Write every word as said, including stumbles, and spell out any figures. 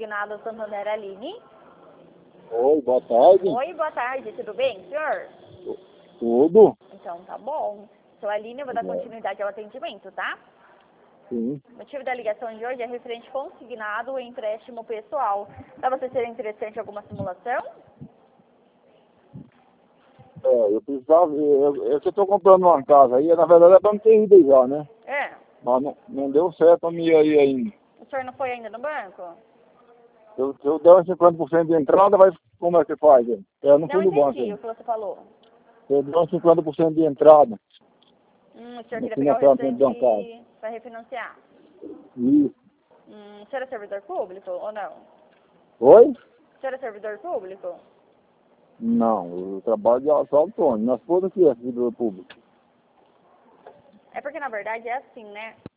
Consignado Santander, Aline. Oi, boa tarde. Oi, boa tarde, tudo bem, senhor? Tudo? Então tá bom. Sou a Aline, eu vou dar continuidade ao atendimento, tá? Sim. O motivo da ligação de hoje é referente consignado e empréstimo pessoal. Para você ser interessante alguma simulação? É, eu precisava, eu, eu que estou comprando uma casa aí, na verdade é para me ter ido aí já, né? É. Mas não, não deu certo a minha aí ainda. O senhor não foi ainda no banco? Se eu, se eu der uns cinquenta por cento de entrada, vai, como é que faz? Hein? Eu não Não fui no banco entendi o ainda. que você falou. Se eu der uns cinquenta por cento de entrada Hum, o senhor no queria pegar o financiamento bancário. restante para refinanciar. Isso. Hum, o senhor é servidor público ou não? Oi? O senhor é servidor público? Não, eu trabalho de só autônomo. Nós todos aqui é servidor público. É porque, na verdade, é assim, né?